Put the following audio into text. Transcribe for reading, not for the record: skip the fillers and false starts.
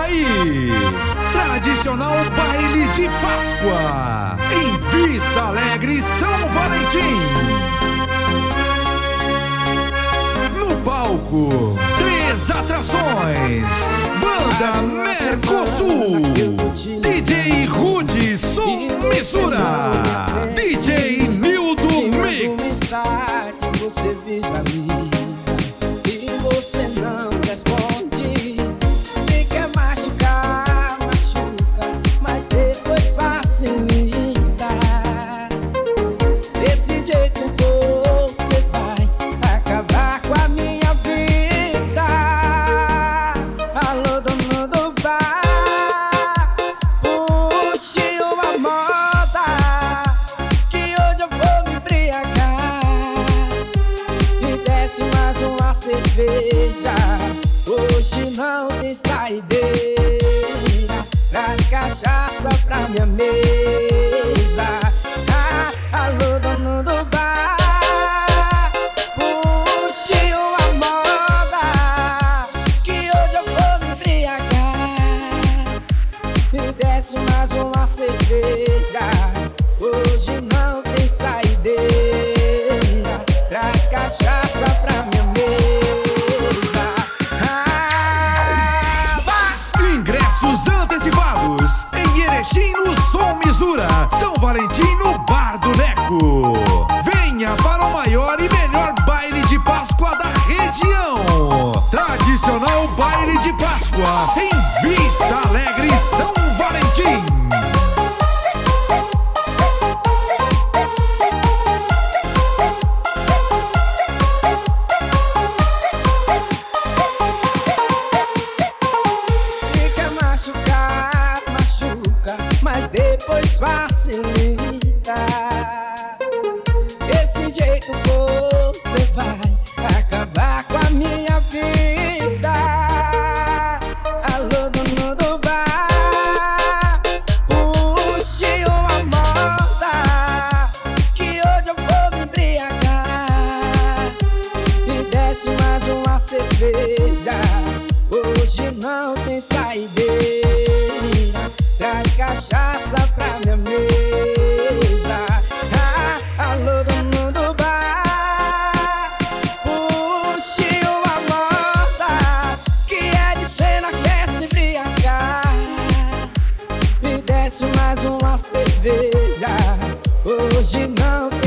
aí! Tradicional baile de Páscoa em Vista Alegre, São Valentim. No palco, 3 atrações: Banda Mercosul, DJ Rude Som Mistura, DJ Mildo Mix. Você visualiza e você não responde. Se quer machucar, machuca, mas depois facilita. Desse jeito você vai acabar com a minha vida. Alô, dono do bar, puxe uma moda, que hoje eu vou me embriagar. Me desce mais uma cerveja, hoje não tem saideira. Traz cachaça pra minha mesa. Alô, dono do bar, puxe uma moda, que hoje eu vou me embriagar. Me desce mais uma cerveja, hoje não tem saideira. Traz cachaça pra minha mesa. Ingressos antecipados em Erechim, no Som Misura, São Valentim, no Bar do Neco. Venha para o maior e melhor baile de Páscoa da região. Tradicional baile de Páscoa em Vista Alegre, São Valentim. Se quer machucar, machuca, mas depois facilita. Desse jeito você vai acabar com a minha vida. Alô, dono do bar, puxe uma moda, que hoje eu vou me embriagar. Me desce mais uma cerveja, hoje não tem saideira. Traz cachaça pra minha mesa. Alô, dono do bar, puxe uma moda, que é de cena, quer se embriagar. Me desce mais uma cerveja, hoje não